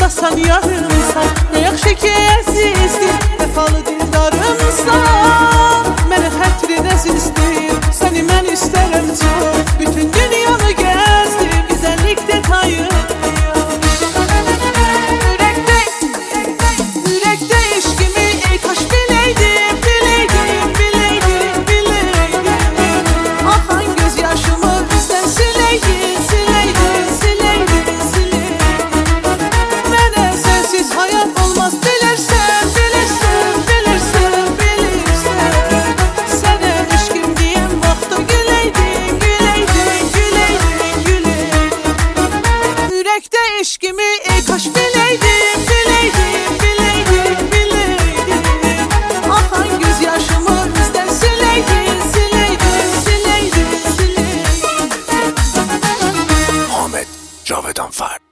Qurtarasan yarımsan, nə yaxşı ki əzizdir, vəfalı dildarımsan. Mənə xətrin əzizdir, səni mən istərəm çox. Bütün dünyanı gəzdim, güzəllikdə tayım. Ürəkdə eşqimi kaş biləydim, biləydim, biləydim, biləydim. Axan göz yaşımı bizdən siləydin, siləydin, siləydin, siləydin. Mənə sənsiz həyat olmaz, bilirsən, bilirsən, bilirsən, bilirsən. Sənə eşqim deyən vaxtı güləydin, güləydin, güləydin, güləydin. Ürəkdə eşqimi kaş biləydim, biləydim, biləydim, biləydim. Axan göz yaşımı bizdən siləydin, siləydin, siləydin, siləydin. Ahmet Cavedan Far.